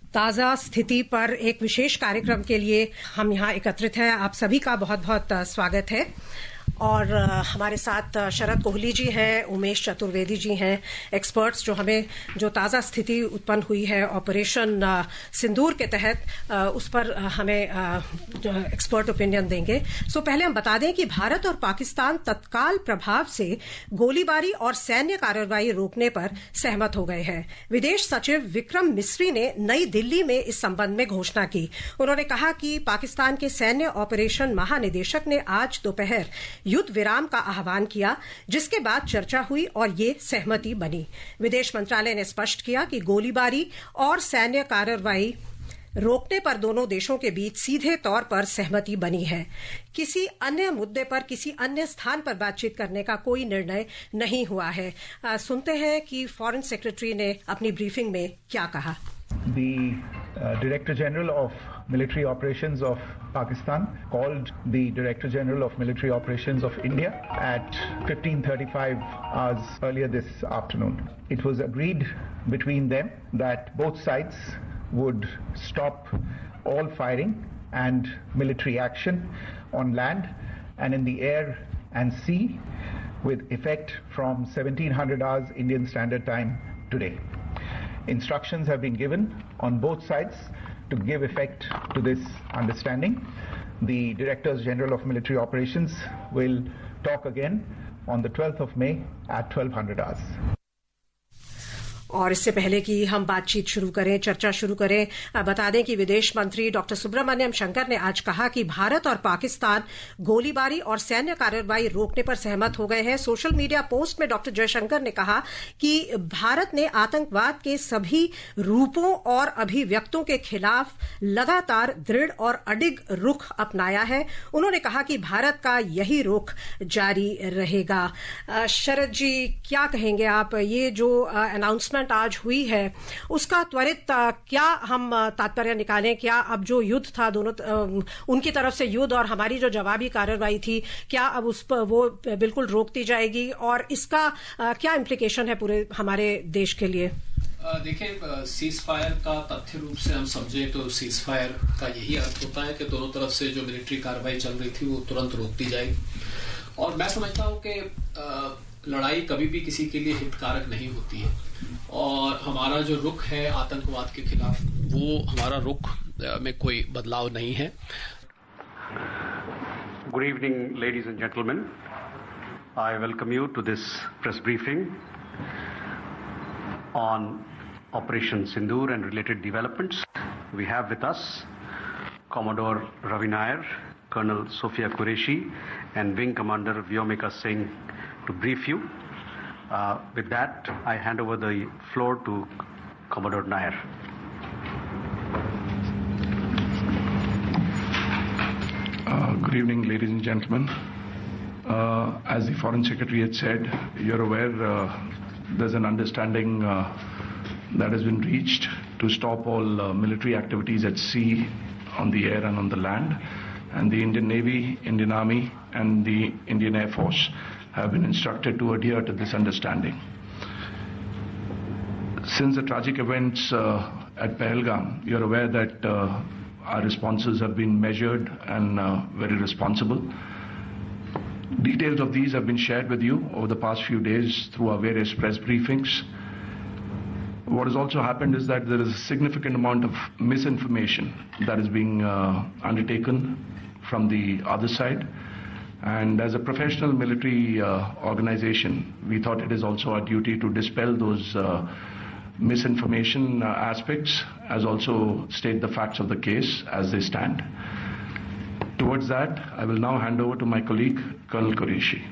ताज़ा स्थिति पर एक विशेष कार्यक्रम के लिए हम यहाँ एकत्रित हैं। आप सभी का बहुत बहुत स्वागत है। और हमारे साथ शरद कोहली जी हैं, उमेश चतुर्वेदी जी हैं, एक्सपर्ट्स जो ताज़ा स्थिति उत्पन्न हुई है ऑपरेशन सिंदूर के तहत उस पर हमें एक्सपर्ट ओपिनियन देंगे। सो पहले हम बता दें कि भारत और पाकिस्तान तत्काल प्रभाव से गोलीबारी और सैन्य कार्रवाई रोकने पर सहमत हो गए हैं। विदेश सचिव विक्रम मिस्री ने नई दिल्ली में इस संबंध में घोषणा की। उन्होंने कहा कि पाकिस्तान के सैन्य ऑपरेशन महानिदेशक ने आज दोपहर युद्ध विराम का आह्वान किया, जिसके बाद चर्चा हुई और ये सहमति बनी। विदेश मंत्रालय ने स्पष्ट किया कि गोलीबारी और सैन्य कार्रवाई रोकने पर दोनों देशों के बीच सीधे तौर पर सहमति बनी है। किसी अन्य मुद्दे पर किसी अन्य स्थान पर बातचीत करने का कोई निर्णय नहीं हुआ है। सुनते हैं कि फॉरेन सेक्रेटरी ने अपनी ब्रीफिंग में क्या कहा। The Director General of Military Operations of Pakistan called the Director General of Military Operations of India at 15:35 hours earlier this afternoon. It was agreed between them that both sides would stop all firing and military action on land and in the air and sea with effect from 1700 hours Indian Standard Time today. Instructions have been given on both sides to give effect to this understanding. The Directors General of Military Operations will talk again on the 12th of May at 1200 hours. और इससे पहले कि हम बातचीत शुरू करें, चर्चा शुरू करें, बता दें कि विदेश मंत्री डॉक्टर सुब्रमण्यम शंकर ने आज कहा कि भारत और पाकिस्तान गोलीबारी और सैन्य कार्रवाई रोकने पर सहमत हो गए हैं। सोशल मीडिया पोस्ट में डॉक्टर जयशंकर ने कहा कि भारत ने आतंकवाद के सभी रूपों और अभिव्यक्तियों के खिलाफ लगातार दृढ़ और अडिग रुख अपनाया है। उन्होंने कहा कि भारत का यही रुख जारी रहेगा। शरद जी, क्या कहेंगे आप? ये जो अनाउंसमेंट आज हुई है उसका त्वरित क्या हम तात्पर्य निकालें? क्या अब जो युद्ध था दोनों उनकी तरफ से युद्ध और हमारी जो जवाबी कार्रवाई थी, क्या अब उस पर वो बिल्कुल रोक दी जाएगी और इसका क्या इम्प्लीकेशन है पूरे हमारे देश के लिए? देखिए, सीज फायर का तथ्य रूप से हम समझे तो सीज फायर का यही अर्थ होता है कि दोनों तरफ से जो मिलिट्री कार्रवाई चल रही थी वो तुरंत रोक दी जाएगी। और मैं समझता हूं कि लड़ाई कभी भी किसी के लिए हितकारक नहीं होती है और हमारा जो रुख है आतंकवाद के खिलाफ, वो हमारा रुख में कोई बदलाव नहीं है। Good evening, ladies and gentlemen. I welcome you to this press briefing on Operation Sindoor and related developments. We have with us Commodore Ravi Nair, Colonel Sophia Qureshi, and Wing Commander Vyomika Singh to brief you. With that, I hand over the floor to Commodore Nair. Good evening, ladies and gentlemen. As the Foreign Secretary had said, you're aware there's an understanding that has been reached to stop all military activities at sea, on the air and on the land. And the Indian Navy, Indian Army and the Indian Air Force have been instructed to adhere to this understanding. Since the tragic events at Pahalgam, you're aware that our responses have been measured and very responsible. Details of these have been shared with you over the past few days through our various press briefings. What has also happened is that there is a significant amount of misinformation that is being undertaken from the other side. And as a professional military organization, we thought it is also our duty to dispel those misinformation aspects, as also state the facts of the case as they stand. Towards that, I will now hand over to my colleague, Colonel Qureshi.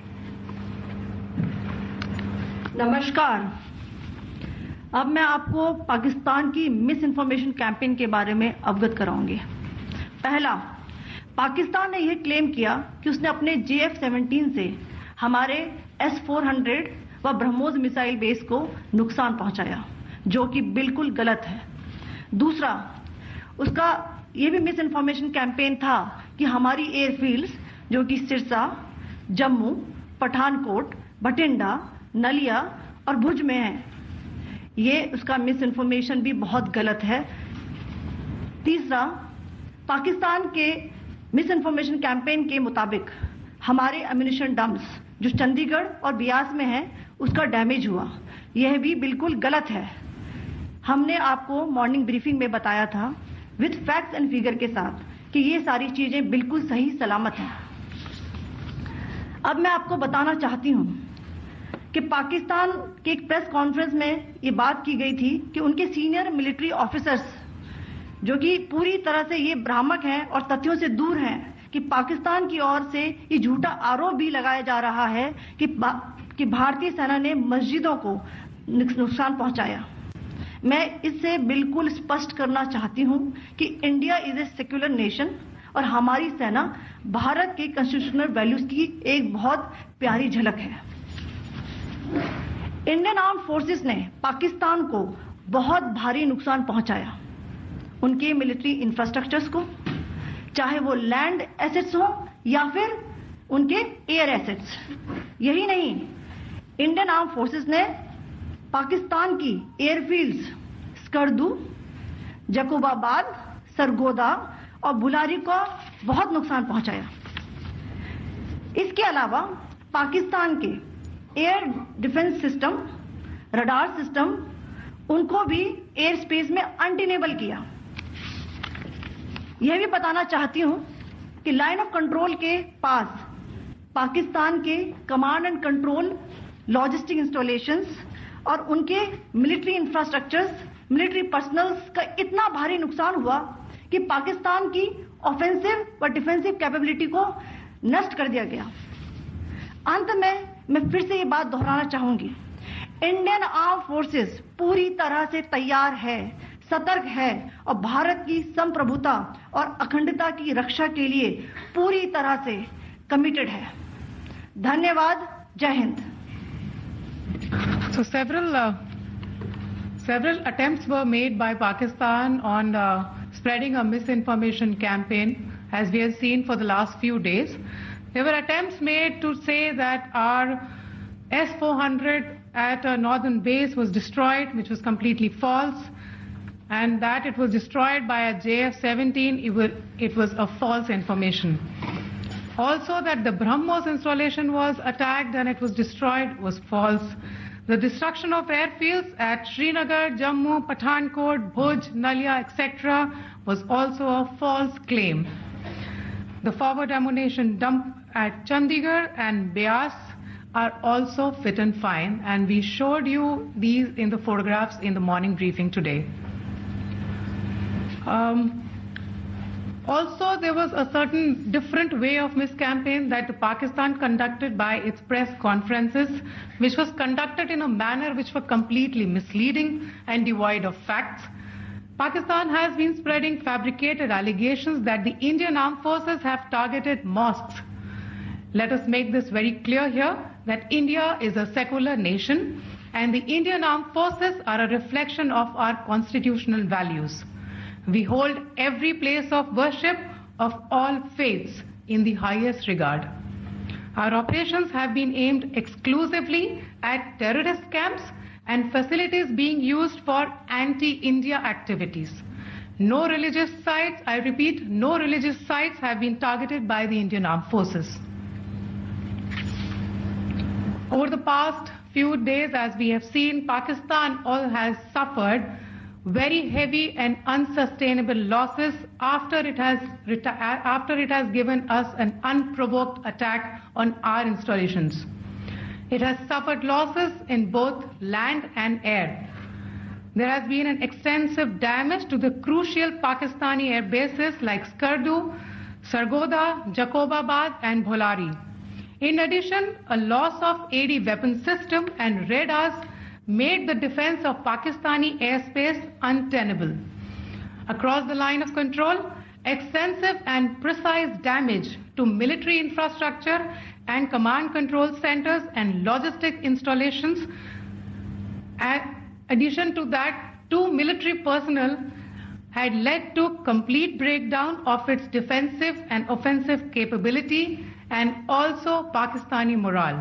नमस्कार। अब मैं आपको पाकिस्तान की miss information campaign के बारे में अवगत कराऊंगी। पहला, पाकिस्तान ने यह क्लेम किया कि उसने अपने JF-17 से हमारे S-400 व ब्रह्मोस मिसाइल बेस को नुकसान पहुंचाया, जो कि बिल्कुल गलत है। दूसरा, उसका यह भी मिस इन्फॉर्मेशन कैंपेन था कि हमारी एयरफील्ड्स जो कि सिरसा, जम्मू, पठानकोट, बठिंडा, नलिया और भुज में है, ये उसका मिस इन्फॉर्मेशन भी बहुत गलत है। तीसरा, पाकिस्तान के मिस इन्फॉर्मेशन कैंपेन के मुताबिक हमारे एम्यूनिशन डंप्स जो चंडीगढ़ और बियास में है उसका डैमेज हुआ। यह भी बिल्कुल गलत है। हमने आपको मॉर्निंग ब्रीफिंग में बताया था विद फैक्ट्स एंड फिगर के साथ कि ये सारी चीजें बिल्कुल सही सलामत हैं। अब मैं आपको बताना चाहती हूं कि पाकिस्तान के एक प्रेस कॉन्फ्रेंस में ये बात की गई थी कि उनके सीनियर मिलिट्री ऑफिसर्स जो कि पूरी तरह से ये भ्रामक हैं और तथ्यों से दूर हैं कि पाकिस्तान की ओर से ये झूठा आरोप भी लगाया जा रहा है कि भारतीय सेना ने मस्जिदों को नुकसान पहुंचाया। मैं इससे बिल्कुल स्पष्ट करना चाहती हूं कि India is a secular nation और हमारी सेना भारत के कॉन्स्टिट्यूशनल वैल्यूज की एक बहुत प्यारी झलक है। इंडियन आर्म्ड फोर्सेस ने पाकिस्तान को बहुत भारी नुकसान पहुंचाया, उनके मिलिट्री इंफ्रास्ट्रक्चर्स को, चाहे वो लैंड एसेट्स हो या फिर उनके एयर एसेट्स। यही नहीं, इंडियन आर्म्ड फोर्सेस ने पाकिस्तान की एयरफील्ड्स स्कर्दू, जकोबाबाद, सरगोदा और बुलारी को बहुत नुकसान पहुंचाया। इसके अलावा पाकिस्तान के air defence system, radar system, उनको भी एयर स्पेस में अनटेनेबल किया। यह भी बताना चाहती हूं कि लाइन ऑफ कंट्रोल के पास पाकिस्तान के command and control logistic installations और उनके मिलिट्री इंफ्रास्ट्रक्चर्स, मिलिट्री पर्सनल्स का इतना भारी नुकसान हुआ कि पाकिस्तान की ऑफेंसिव व डिफेंसिव कैपेबिलिटी को नष्ट कर दिया गया। अंत में मैं फिर से ये बात दोहराना चाहूंगी, इंडियन आर्म फोर्सेस पूरी तरह से तैयार है, सतर्क है और भारत की संप्रभुता और अखंडता की रक्षा के लिए पूरी तरह से कमिटेड है। धन्यवाद। जय Hind. So several attempts were made by Pakistan on spreading a misinformation campaign, as we have seen for the last few days. There were attempts made to say that our S-400 at a northern base was destroyed, which was completely false, and that it was destroyed by a JF-17, it was a false information. Also that the BrahMos installation was attacked and it was destroyed was false. The destruction of airfields at Srinagar, Jammu, Pathankot, Bhuj, Nalia, etc. was also a false claim. The forward ammunition dump at Chandigarh and Beas are also fit and fine, and we showed you these in the photographs in the morning briefing today. Also, there was a certain different way of miscampaign that Pakistan conducted by its press conferences, which was conducted in a manner which was completely misleading and devoid of facts. Pakistan has been spreading fabricated allegations that the Indian armed forces have targeted mosques. Let us make this very clear here that India is a secular nation and the Indian armed forces are a reflection of our constitutional values. We hold every place of worship of all faiths in the highest regard. Our operations have been aimed exclusively at terrorist camps and facilities being used for anti-India activities. No religious sites, I repeat, no religious sites have been targeted by the Indian Armed Forces. Over the past few days, as we have seen, Pakistan has suffered very heavy and unsustainable losses after it has given us an unprovoked attack on our installations. It has suffered losses in both land and air. There has been an extensive damage to the crucial Pakistani air bases like Skardu, Sargodha, Jacobabad and Bholari. In addition, a loss of AD weapon system and radars made the defense of Pakistani airspace untenable. Across the line of control, extensive and precise damage to military infrastructure and command control centers and logistic installations. In addition to that, 2 military personnel had led to complete breakdown of its defensive and offensive capability and also Pakistani morale.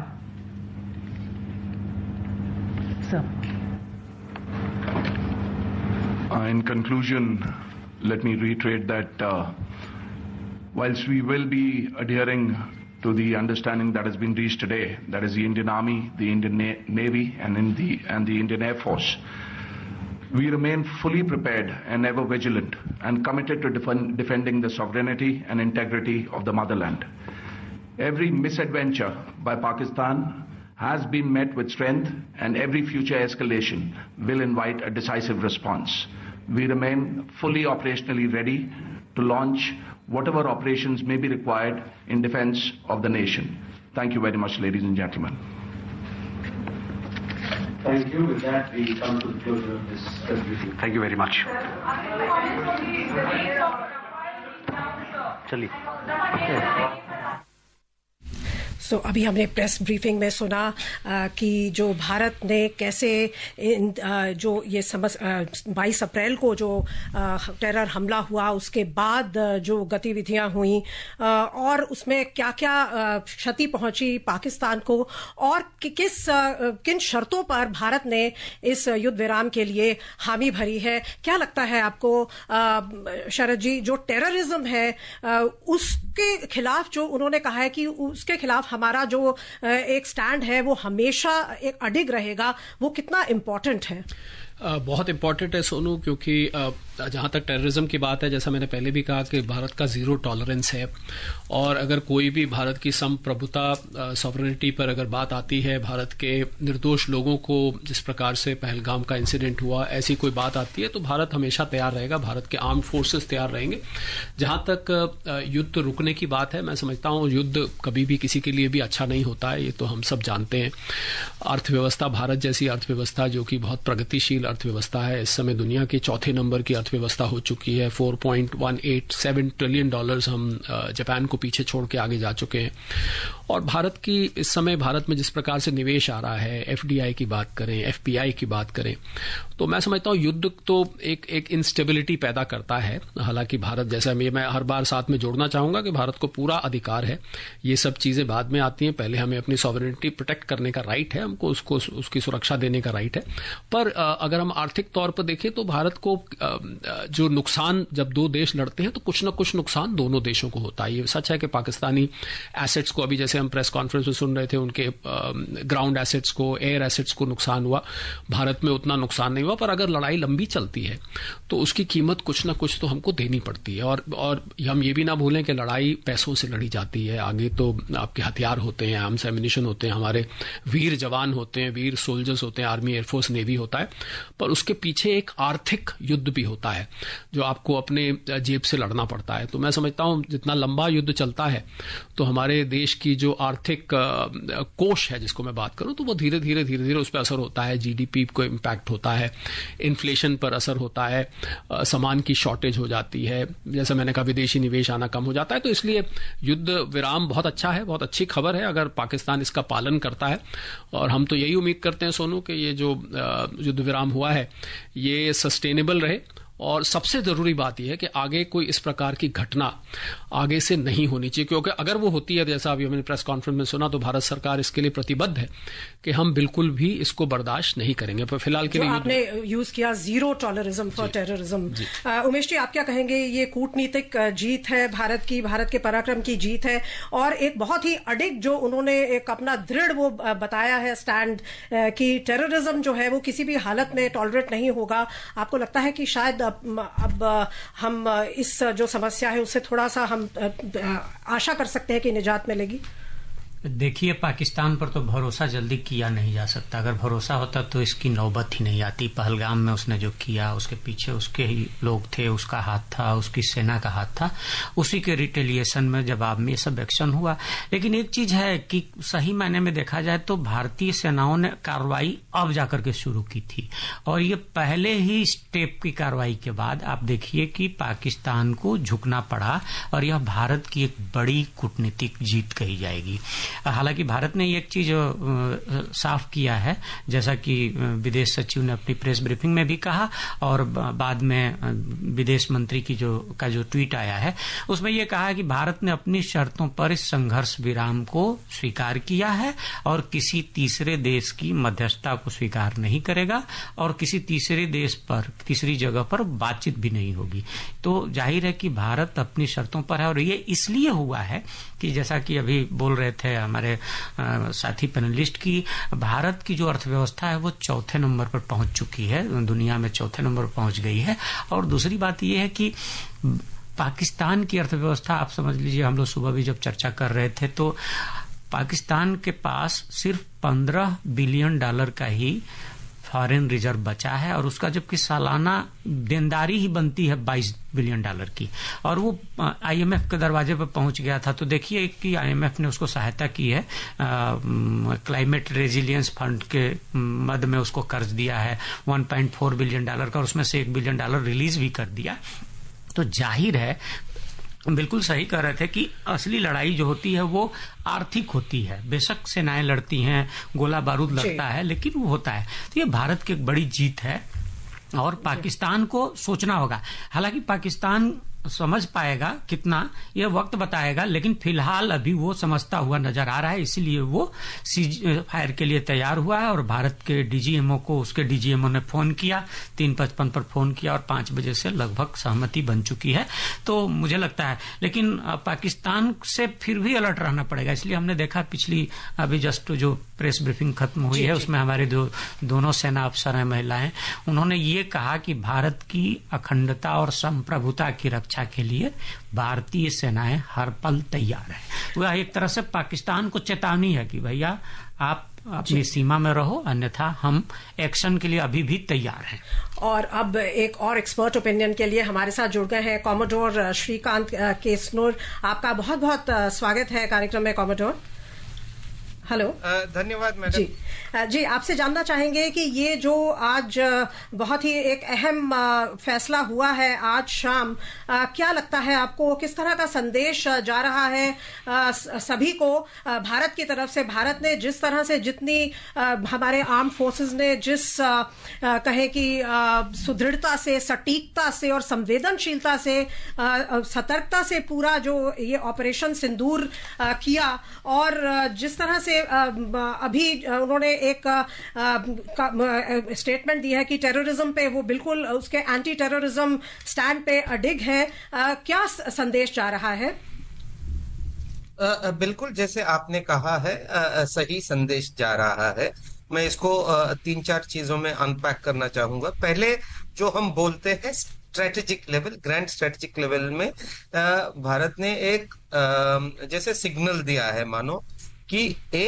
Sir. In conclusion, let me reiterate that whilst we will be adhering to the understanding that has been reached today, that is the Indian Army, the Indian Navy, and the Indian Air Force, we remain fully prepared and ever vigilant and committed to defending the sovereignty and integrity of the motherland. Every misadventure by Pakistan has been met with strength, and every future escalation will invite a decisive response. We remain fully operationally ready to launch whatever operations may be required in defense of the nation. Thank you very much, ladies and gentlemen. Thank you. With that, we come to the closure of this briefing. Thank you very much. चलिए। अभी हमने press briefing में सुना कि जो भारत ने कैसे जो ये 22 अप्रैल को जो टेरर हमला हुआ उसके बाद जो गतिविधियां हुई और उसमें क्या-क्या क्षति पहुंची पाकिस्तान को और किन शर्तों पर भारत ने इस युद्ध विराम के लिए हामी भरी है। क्या लगता है आपको शरद जी, जो टेररिज्म है उसके खिलाफ जो उन्होंने कहा है कि उसके खिलाफ हमारा जो एक स्टैंड है वो हमेशा एक अडिग रहेगा, वो कितना इम्पोर्टेंट है? बहुत इम्पोर्टेंट है सोनू, क्योंकि जहां तक टेररिज्म की बात है, जैसा मैंने पहले भी कहा कि भारत का जीरो टॉलरेंस है और अगर कोई भी भारत की संप्रभुता सॉवरेनिटी पर अगर बात आती है, भारत के निर्दोष लोगों को जिस प्रकार से पहलगाम का इंसिडेंट हुआ ऐसी कोई बात आती है तो भारत हमेशा तैयार रहेगा, भारत के आर्म्ड फोर्सेस तैयार रहेंगे। जहां तक युद्ध रुकने की बात है, मैं समझता हूं युद्ध कभी भी किसी के लिए भी अच्छा नहीं होता है, ये तो हम सब जानते हैं। अर्थव्यवस्था, भारत जैसी अर्थव्यवस्था जो कि बहुत प्रगतिशील अर्थव्यवस्था है, इस समय दुनिया के चौथे नंबर की अर्थव्यवस्था हो चुकी है। $4.187 ट्रिलियन हम जापान को पीछे छोड़ के आगे जा चुके हैं। और भारत की इस समय भारत में जिस प्रकार से निवेश आ रहा है, एफडीआई की बात करें, एफपीआई की बात करें, तो मैं समझता हूं युद्ध तो एक इंस्टेबिलिटी पैदा करता है। हालांकि भारत जैसा, मैं हर बार साथ में जोड़ना चाहूंगा कि भारत को पूरा अधिकार है, ये सब चीजें बाद में आती हैं, पहले हमें अपनी सॉवरेनिटी प्रोटेक्ट करने का राइट है, हमको उसकी सुरक्षा देने का राइट है। पर अगर हम आर्थिक तौर पर देखें तो भारत को जो नुकसान, जब दो देश लड़ते हैं तो कुछ न कुछ नुकसान दोनों देशों को होता है। ये सच है कि पाकिस्तानी एसेट्स को, अभी जैसे हम प्रेस कॉन्फ्रेंस में सुन रहे थे, उनके ग्राउंड एसेट्स को, एयर एसेट्स को नुकसान हुआ, भारत में उतना नुकसान नहीं हुआ। पर अगर लड़ाई लंबी चलती है तो उसकी कीमत कुछ न कुछ तो हमको देनी पड़ती है। और हम ये भी ना भूलें कि लड़ाई पैसों से लड़ी जाती है। आगे तो आपके हथियार होते हैं, आर्म्स एमिनिशन होते हैं, हमारे वीर जवान होते हैं, वीर सोल्जर्स होते हैं, आर्मी, एयरफोर्स, नेवी होता है, पर उसके पीछे एक आर्थिक युद्ध भी होता है जो आपको अपने जेब से लड़ना पड़ता है। तो मैं समझता हूं जितना लंबा युद्ध चलता है तो हमारे देश की जो आर्थिक कोष है, जिसको मैं बात करूं, तो वो धीरे धीरे उस पर असर होता है, जीडीपी को इम्पैक्ट होता है, इन्फ्लेशन पर असर होता है, सामान की शॉर्टेज हो जाती है, जैसा मैंने कहा विदेशी निवेश आना कम हो जाता है। तो इसलिए युद्ध विराम बहुत अच्छा है, बहुत अच्छी खबर है अगर पाकिस्तान इसका पालन करता है। और हम तो यही उम्मीद करते हैं सोनू कि ये जो युद्ध विराम हुआ है ये सस्टेनेबल रहे। और सबसे जरूरी बात यह है कि आगे कोई इस प्रकार की घटना आगे से नहीं होनी चाहिए, क्योंकि अगर वो होती है, जैसा अभी हमने प्रेस कॉन्फ्रेंस में सुना, तो भारत सरकार इसके लिए प्रतिबद्ध है कि हम बिल्कुल भी इसको बर्दाश्त नहीं करेंगे। पर फिलहाल के लिए आपने यूज किया zero tolerance for terrorism. Umesh ji, आप क्या कहेंगे? ये कूटनीतिक जीत है भारत की, भारत के पराक्रम की जीत है और एक बहुत ही अडिग जो उन्होंने एक अपना दृढ़ वो बताया है स्टैंड कि टेररिज्म जो है वो किसी भी हालत में टॉलरेट नहीं होगा। आपको लगता है कि शायद अब हम इस जो समस्या है उससे थोड़ा सा हम आशा कर सकते हैं कि निजात मिलेगी? देखिए, पाकिस्तान पर तो भरोसा जल्दी किया नहीं जा सकता। अगर भरोसा होता तो इसकी नौबत ही नहीं आती। पहलगाम में उसने जो किया, उसके पीछे उसके ही लोग थे, उसका हाथ था, उसकी सेना का हाथ था। उसी के रिटेलिएशन में जवाब में ये सब एक्शन हुआ। लेकिन एक चीज है कि सही मायने में देखा जाए तो भारतीय सेनाओं ने कार्रवाई अब जाकर के शुरू की थी, और ये पहले ही स्टेप की कार्रवाई के बाद आप देखिए कि पाकिस्तान को झुकना पड़ा, और यह भारत की एक बड़ी कूटनीतिक जीत कही जाएगी। हालांकि भारत ने एक चीज साफ किया है, जैसा कि विदेश सचिव ने अपनी प्रेस ब्रीफिंग में भी कहा और बाद में विदेश मंत्री की जो ट्वीट आया है उसमें यह कहा कि भारत ने अपनी शर्तों पर इस संघर्ष विराम को स्वीकार किया है और किसी तीसरे देश की मध्यस्थता को स्वीकार नहीं करेगा और किसी तीसरी जगह पर बातचीत भी नहीं होगी। तो जाहिर है कि भारत अपनी शर्तों पर है और ये इसलिए हुआ है कि जैसा कि अभी बोल रहे थे हमारे साथी पैनलिस्ट की, भारत की जो अर्थव्यवस्था है वो चौथे नंबर पर पहुंच चुकी है, दुनिया में चौथे नंबर पर पहुंच गई है। और दूसरी बात यह है कि पाकिस्तान की अर्थव्यवस्था, आप समझ लीजिए, हम लोग सुबह भी जब चर्चा कर रहे थे तो पाकिस्तान के पास सिर्फ $15 बिलियन का ही फॉरेन रिजर्व बचा है और उसका जबकि सालाना देनदारी ही बनती है $22 बिलियन की और वो IMF के दरवाजे पर पहुंच गया था। तो देखिए कि IMF ने उसको सहायता की है, क्लाइमेट रेजिलियंस फंड के मद में उसको कर्ज दिया है $1.4 बिलियन का और उसमें से $1 बिलियन रिलीज भी कर दिया। तो जाहिर है, बिल्कुल सही कह रहे थे कि असली लड़ाई जो होती है वो आर्थिक होती है। बेशक सेनाएं लड़ती हैं, गोला बारूद लगता है, लेकिन वो होता है। तो ये भारत की एक बड़ी जीत है और पाकिस्तान को सोचना होगा। हालांकि पाकिस्तान समझ पाएगा कितना, ये वक्त बताएगा, लेकिन फिलहाल अभी वो समझता हुआ नजर आ रहा है, इसीलिए वो सीज फायर के लिए तैयार हुआ है। और भारत के DGMO को उसके DGMO ने फोन किया, 3:55 पर फोन किया और 5 बजे से लगभग सहमति बन चुकी है। तो मुझे लगता है, लेकिन पाकिस्तान से फिर भी अलर्ट रहना पड़ेगा। इसलिए हमने देखा पिछली अभी जस्ट जो प्रेस ब्रीफिंग खत्म हुई है उसमें हमारे दोनों सेना अफसर हैं, महिलाएं, उन्होंने ये कहा कि भारत की अखंडता और संप्रभुता की रक्षा के लिए भारतीय सेनाएं हर पल तैयार है। वह एक तरह से पाकिस्तान को चेतावनी है कि भैया आप अपनी सीमा में रहो, अन्यथा हम एक्शन के लिए अभी भी तैयार हैं। और अब एक और एक्सपर्ट ओपिनियन के लिए हमारे साथ जुड़ गए हैं कॉमोडोर श्रीकांत केसनूर। आपका बहुत बहुत स्वागत है कार्यक्रम में कॉमोडोर। हेलो, धन्यवाद मैडम जी। आपसे जानना चाहेंगे कि ये जो आज बहुत ही एक अहम फैसला हुआ है आज शाम, क्या लगता है आपको, किस तरह का संदेश जा रहा है सभी को भारत की तरफ से? भारत ने जिस तरह से, जितनी हमारे आर्म फोर्सेस ने जिस कहे कि सुदृढ़ता से, सटीकता से और संवेदनशीलता से, सतर्कता से पूरा जो ये ऑपरेशन सिंदूर किया और जिस तरह से अभी उन्होंने एक स्टेटमेंट दी है कि टेररिज्म पे वो बिल्कुल उसके एंटी टेररिज्म स्टैंड पे अडिग है, क्या संदेश जा रहा है? बिल्कुल जैसे आपने कहा है, सही संदेश जा रहा है। मैं इसको 3-4 चीजों में अनपैक करना चाहूंगा। पहले जो हम बोलते हैं strategic level, grand strategic level में भारत ने एक जैसे सिग्नल दिया है, मानो कि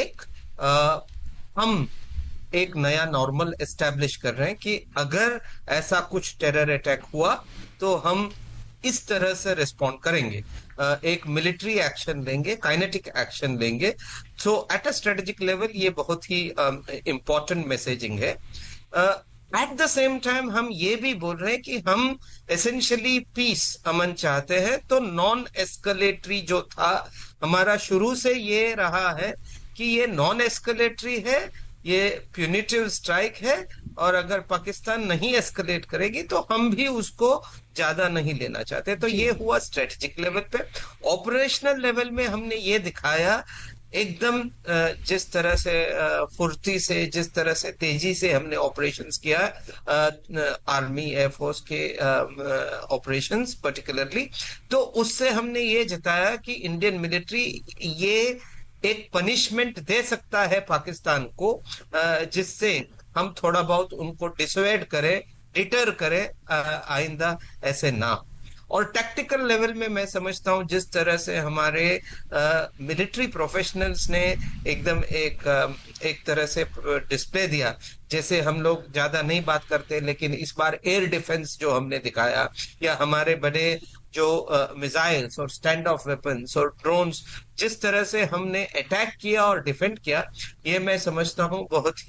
हम एक नया नॉर्मल एस्टैब्लिश कर रहे हैं कि अगर ऐसा कुछ टेरर अटैक हुआ तो हम इस तरह से रिस्पॉन्ड करेंगे, एक मिलिट्री एक्शन लेंगे, काइनेटिक एक्शन लेंगे। So at a strategic level ये बहुत ही इंपॉर्टेंट मैसेजिंग है। एट द सेम टाइम हम ये भी बोल रहे हैं कि हम एसेंशियली पीस, अमन चाहते हैं। तो नॉन एस्केलेटरी जो था हमारा शुरू से ये रहा है कि ये नॉन एस्केलेटरी है, ये प्यूनिटिव स्ट्राइक है और अगर पाकिस्तान नहीं एस्केलेट करेगी तो हम भी उसको ज्यादा नहीं लेना चाहते। तो ये हुआ स्ट्रेटेजिक लेवल पे। ऑपरेशनल लेवल में हमने ये दिखाया एकदम जिस तरह से फुर्ती से, जिस तरह से तेजी से हमने ऑपरेशंस किया, आर्मी एयरफोर्स के ऑपरेशंस पर्टिकुलरली, तो उससे हमने ये जताया कि इंडियन मिलिट्री ये एक पनिशमेंट दे सकता है पाकिस्तान को, जिससे हम थोड़ा बहुत उनको डिसवेड करें, डिटर करें, आइंदा ऐसे ना। और टैक्टिकल लेवल में मैं समझता हूं जिस तरह से हमारे मिलिट्री प्रोफेशनल्स ने एकदम एक तरह से डिस्प्ले दिया, जैसे हम लोग ज्यादा नहीं बात करते लेकिन इस बार एयर डिफेंस जो हमने दिखाया, या हमारे बड़े जो मिसाइल्स और स्टैंड ऑफ वेपन्स और ड्रोन्स जिस तरह से हमने अटैक किया और डिफेंड किया, ये मैं समझता हूँ बहुत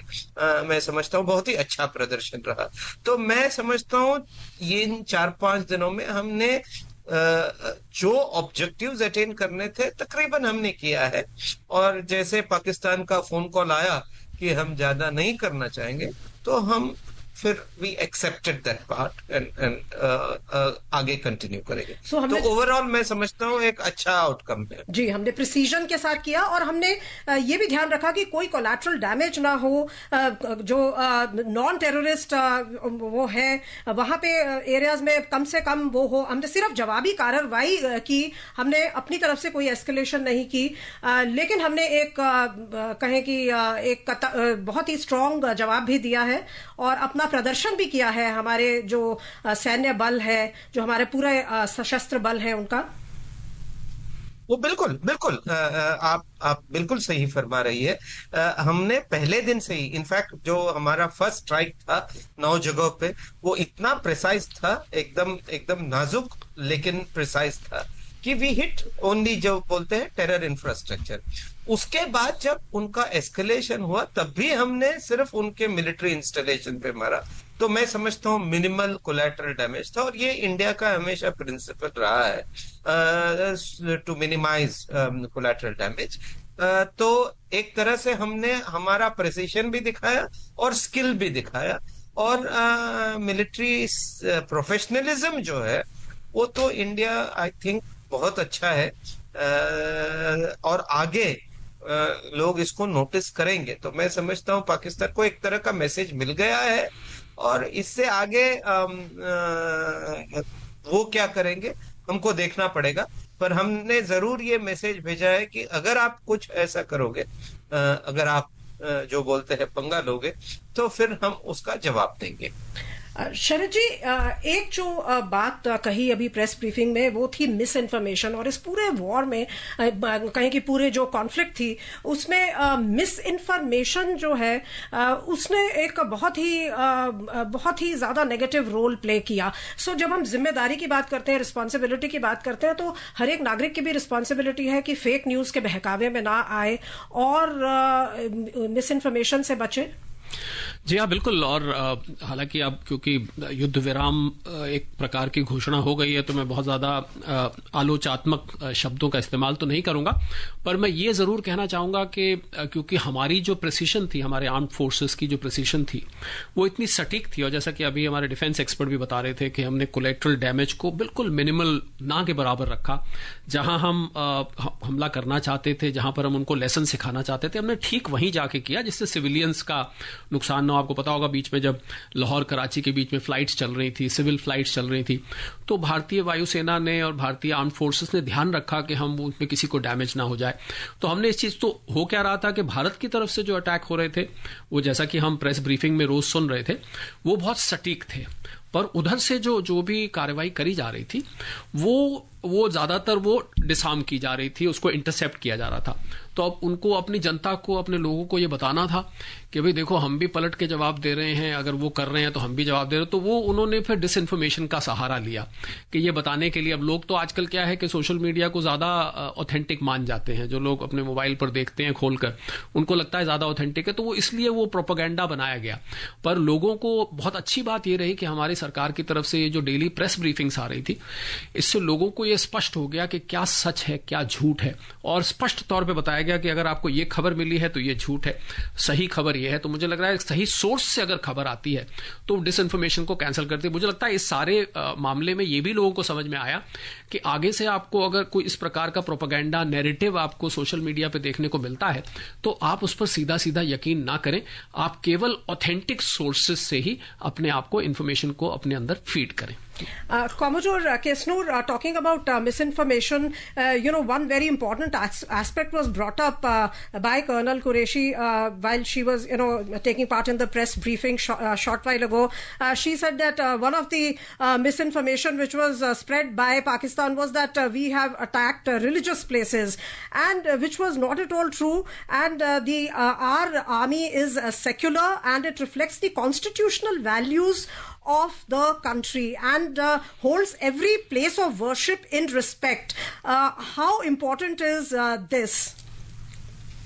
ही अच्छा प्रदर्शन रहा। तो मैं समझता हूँ ये इन 4-5 दिनों में हमने जो ऑब्जेक्टिव्स अटेन करने थे तकरीबन हमने किया है। और जैसे पाकिस्तान का फोन कॉल आया कि हम ज्यादा नहीं करना चाहेंगे, तो हम फिर we accepted that part and आगे कंटिन्यू करेंगे। तो ओवरऑल मैं समझता हूँ एक अच्छा आउटकम है। जी, हमने प्रिसीजन के साथ किया और हमने ये भी ध्यान रखा कि कोई कोलैटरल डैमेज ना हो। जो नॉन टेररिस्ट वो है वहां पे एरियाज में कम से कम वो हो। हमने सिर्फ जवाबी कार्रवाई की, हमने अपनी तरफ से कोई एस्केलेशन नहीं की, लेकिन हमने एक कहें कि एक बहुत ही स्ट्रांग जवाब भी दिया है और अपना प्रदर्शन भी किया है। हमारे जो सैन्य बल है, जो हमारे पूरे सशस्त्र बल है, उनका वो बिल्कुल आप बिल्कुल सही फरमा रही है। हमने पहले दिन से ही, इनफैक्ट जो हमारा फर्स्ट स्ट्राइक था 9 जगहों पे, वो इतना प्रिसाइज था, एकदम नाजुक लेकिन प्रिसाइज था कि वी हिट ओनली, जो बोलते हैं टेरर इंफ्रास्ट्रक्चर। उसके बाद जब उनका एस्केलेशन हुआ तब भी हमने सिर्फ उनके मिलिट्री इंस्टॉलेशन पे मारा। तो मैं समझता हूँ मिनिमल कोलैटरल डैमेज था, और ये इंडिया का हमेशा प्रिंसिपल रहा है टू मिनिमाइज कोलैटरल डैमेज। तो एक तरह से हमने हमारा प्रिसिशन भी दिखाया और स्किल भी दिखाया, और मिलिट्री प्रोफेशनलिज्म जो है वो तो इंडिया आई थिंक बहुत अच्छा है, और आगे लोग इसको नोटिस करेंगे। तो मैं समझता हूँ पाकिस्तान को एक तरह का मैसेज मिल गया है, और इससे आगे वो क्या करेंगे हमको देखना पड़ेगा। पर हमने जरूर ये मैसेज भेजा है कि अगर आप कुछ ऐसा करोगे, अगर आप जो बोलते हैं पंगा लोगे, तो फिर हम उसका जवाब देंगे। शरद जी, एक जो बात कही अभी प्रेस ब्रीफिंग में, वो थी मिस इन्फॉर्मेशन। और इस पूरे वॉर में कहें कि पूरे जो कॉन्फ्लिक्ट थी उसमें मिस इन्फॉर्मेशन जो है उसने एक बहुत ही ज्यादा नेगेटिव रोल प्ले किया। सो जब हम जिम्मेदारी की बात करते हैं, रिस्पॉन्सिबिलिटी की बात करते हैं, तो हर एक नागरिक की भी रिस्पॉन्सिबिलिटी है कि फेक न्यूज के बहकावे में ना आए और मिस इन्फॉर्मेशन से बचे। जी हाँ, बिल्कुल। और हालांकि अब क्योंकि युद्ध विराम एक प्रकार की घोषणा हो गई है, तो मैं बहुत ज्यादा आलोचनात्मक शब्दों का इस्तेमाल तो नहीं करूंगा, पर मैं ये जरूर कहना चाहूंगा कि क्योंकि हमारी जो प्रिसीशन थी, हमारे आर्म्ड फोर्सेस की जो प्रिसीशन थी, वो इतनी सटीक थी। और जैसा कि अभी हमारे डिफेंस एक्सपर्ट भी बता रहे थे कि हमने कोलेट्रल डैमेज को बिल्कुल मिनिमल ना के बराबर रखा। जहां हम हमला करना चाहते थे, जहां पर हम उनको लेसन सिखाना चाहते थे, हमने ठीक वहीं जाके किया, जिससे सिविलियंस का नुकसान। आपको पता होगा बीच में जब लाहौर कराची के बीच में फ्लाइट्स चल रही थी, सिविल फ्लाइट्स चल रही थी, तो भारतीय वायुसेना ने और भारतीय आर्म्ड फोर्सेस ने ध्यान रखा कि हम उसमें किसी को डैमेज ना हो जाए। तो हमने इस चीज, तो हो क्या रहा था कि भारत की तरफ से जो अटैक हो रहे थे, वो जैसा कि हम प्रेस ब्रीफिंग में रोज सुन रहे थे, वो बहुत सटीक थे। पर उधर से जो भी कार्रवाई करी जा रही थी, वो ज्यादातर वो डिसआर्म की जा रही थी, उसको इंटरसेप्ट किया जा रहा था। तो अब उनको, अपनी जनता को, अपने लोगों को ये बताना था कि भाई देखो, हम भी पलट के जवाब दे रहे हैं, अगर वो कर रहे हैं तो हम भी जवाब दे रहे हैं। तो वो उन्होंने फिर डिसइंफॉर्मेशन का सहारा लिया कि ये बताने के लिए। अब लोग तो आजकल क्या है कि सोशल मीडिया को ज्यादा ऑथेंटिक मान जाते हैं, जो लोग अपने मोबाइल पर देखते हैं खोलकर, उनको लगता है ज्यादा ऑथेंटिक है, तो वो इसलिए वो प्रोपेगेंडा बनाया गया। पर लोगों को बहुत अच्छी बात ये रही कि हमारी सरकार की तरफ से ये जो डेली प्रेस ब्रीफिंग्स आ रही थी, इससे लोगों को ये स्पष्ट हो गया कि क्या सच है क्या झूठ है, और स्पष्ट तौर पे बताया गया कि अगर आपको ये खबर मिली है तो ये झूठ है, सही खबर ये है। तो मुझे लग रहा है सही सोर्स से अगर खबर आती है तो डिसइंफॉर्मेशन को कैंसिल करती है। मुझे लगता है इस सारे मामले में ये भी लोगों को समझ में आया कि आगे से आपको अगर कोई इस प्रकार का प्रोपेगेंडा नैरेटिव आपको सोशल मीडिया पे देखने को मिलता है, तो आप उस पर सीधा सीधा यकीन ना करें। आप केवल ऑथेंटिक सोर्सेज से ही अपने आप को इंफॉर्मेशन को अपने अंदर फीड करें। Commodore Kesnur, talking about misinformation, one very important aspect was brought up by Colonel Qureshi while she was, taking part in the press briefing short while ago. She said that one of the misinformation which was spread by Pakistan was that we have attacked religious places, and which was not at all true. And our army is secular, and it reflects the constitutional values of the country and holds every place of worship in respect. How important is this?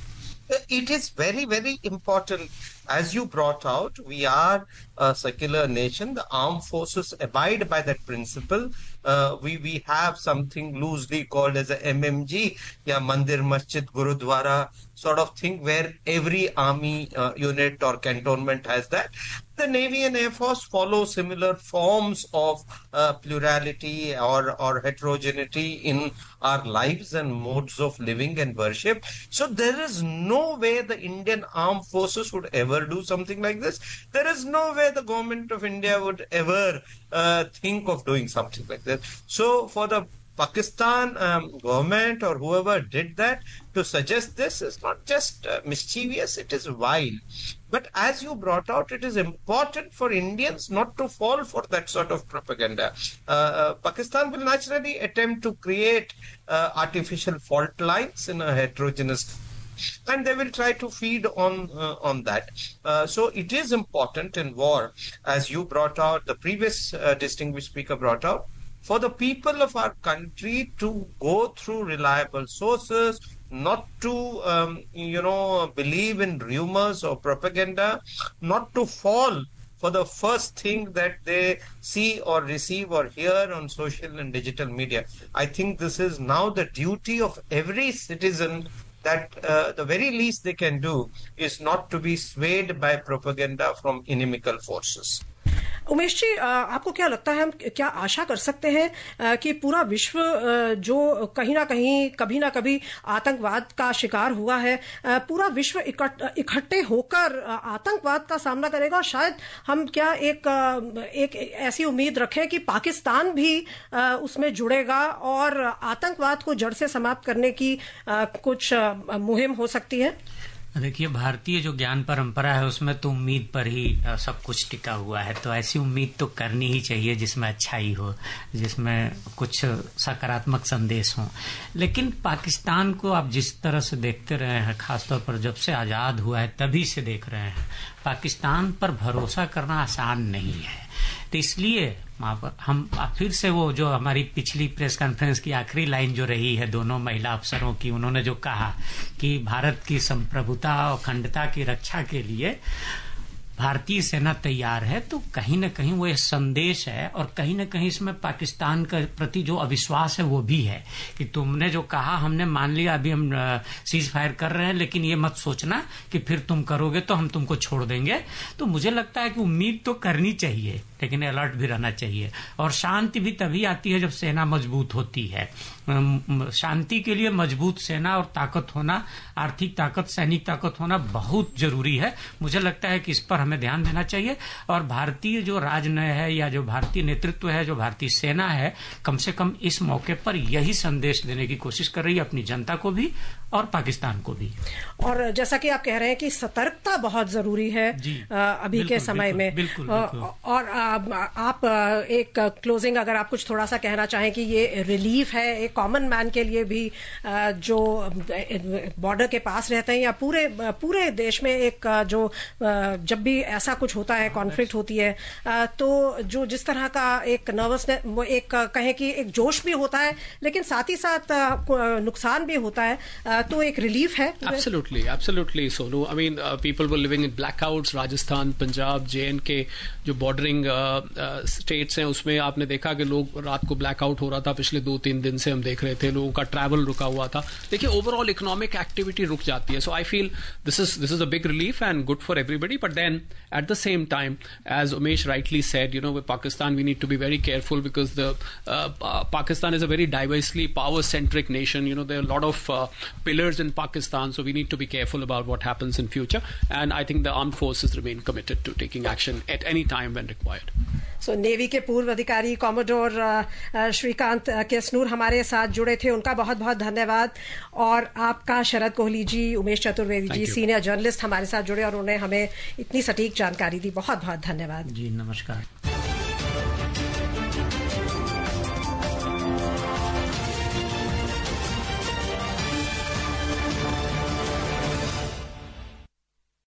It is very, very important. As you brought out, we are a secular nation. The armed forces abide by that principle. We have something loosely called as a MMG, Mandir, Masjid, Gurudwara sort of thing, where every army unit or cantonment has that. The Navy and Air Force follow similar forms of plurality or heterogeneity in our lives and modes of living and worship. So there is no way the Indian armed forces would ever do something like this. There is no way the government of India would ever think of doing something like that. So for the Pakistan government or whoever did that to suggest this is not just mischievous, it is vile. But as you brought out, it is important for Indians not to fall for that sort of propaganda. Pakistan will naturally attempt to create artificial fault lines in a heterogeneous, and they will try to feed on that. So it is important in war, as you brought out, the previous distinguished speaker brought out, for the people of our country to go through reliable sources, not to, believe in rumors or propaganda, not to fall for the first thing that they see or receive or hear on social and digital media. I think this is now the duty of every citizen, that the very least they can do is not to be swayed by propaganda from inimical forces. Umesh ji, आपको क्या लगता है, हम क्या आशा कर सकते हैं कि पूरा विश्व जो कहीं ना कहीं कभी ना कभी आतंकवाद का शिकार हुआ है, पूरा विश्व इकट्ठे होकर आतंकवाद का सामना करेगा? और शायद हम क्या एक ऐसी उम्मीद रखें कि पाकिस्तान भी उसमें जुड़ेगा और आतंकवाद को जड़ से समाप्त करने की कुछ मुहिम हो सकती है? देखिए, भारतीय जो ज्ञान परंपरा है उसमें तो उम्मीद पर ही सब कुछ टिका हुआ है, तो ऐसी उम्मीद तो करनी ही चाहिए जिसमें अच्छाई हो, जिसमें कुछ सकारात्मक संदेश हो। लेकिन पाकिस्तान को आप जिस तरह से देखते रहे हैं, खासतौर पर जब से आजाद हुआ है तभी से देख रहे हैं, पाकिस्तान पर भरोसा करना आसान नहीं है। तो इसलिए हम फिर से वो जो हमारी पिछली प्रेस कॉन्फ्रेंस की आखिरी लाइन जो रही है दोनों महिला अफसरों की, उन्होंने जो कहा कि भारत की संप्रभुता और अखंडता की रक्षा के लिए भारतीय सेना तैयार है, तो कहीं न कहीं वो एक संदेश है और कहीं न कहीं इसमें पाकिस्तान के प्रति जो अविश्वास है वो भी है कि तुमने जो कहा हमने मान लिया, अभी हम सीज फायर कर रहे हैं, लेकिन ये मत सोचना कि फिर तुम करोगे तो हम तुमको छोड़ देंगे। तो मुझे लगता है कि उम्मीद तो करनी चाहिए, लेकिन अलर्ट भी रहना चाहिए। और शांति भी तभी आती है जब सेना मजबूत होती है। शांति के लिए मजबूत सेना और ताकत होना, आर्थिक ताकत, सैनिक ताकत होना बहुत जरूरी है। मुझे लगता है कि इस पर हमें ध्यान देना चाहिए और भारतीय जो राजनय है या जो भारतीय नेतृत्व है, जो भारतीय सेना है, कम से कम इस मौके पर यही संदेश देने की कोशिश कर रही है अपनी जनता को भी और पाकिस्तान को भी। और जैसा कि आप कह रहे हैं कि सतर्कता बहुत जरूरी है अभी के समय में। बिल्कुल। और आप एक क्लोजिंग अगर आप कुछ थोड़ा सा कहना चाहें कि ये रिलीफ है एक कॉमन मैन के लिए भी जो बॉर्डर के पास रहते हैं या पूरे देश में, एक जो जब भी ऐसा कुछ होता है, कॉन्फ्लिक्ट होती है, तो जो जिस तरह का एक नर्वसनेस, वो एक कहें कि एक जोश भी होता है, लेकिन साथ ही साथ नुकसान भी होता है, तो एक रिलीफ है। Absolutely, Sonu. I mean, people were living in blackouts, Rajasthan, Punjab, JNK, जो बॉर्डरिंग स्टेट्स हैं, उसमें आपने देखा कि लोग रात को ब्लैकआउट हो रहा था। पिछले 2-3 दिन से हम देख रहे थे लोगों का ट्रैवल रुका हुआ था। देखिए, ओवरऑल इकोनॉमिक एक्टिविटी रुक जाती है। So I feel this is a big relief and good for everybody. But then at the same time, as Umesh rightly said, with Pakistan we need to be very careful because the Pakistan is a very diversely power-centric nation. There are a lot of pillars in Pakistan, so we need to be careful about what happens in future. And I think the armed forces remain committed to taking action at any time when required. So navy के पूर्व अधिकारी commodore Shrikant केसनूर हमारे साथ जुड़े थे, उनका बहुत बहुत धन्यवाद। और आपका शरद कोहली जी, उमेश चतुर्वेदी जी, सीनियर जर्नलिस्ट हमारे साथ जुड़े और उन्होंने हमें इतनी सटीक जानकारी दी, बहुत बहुत धन्यवाद। जी नमस्कार।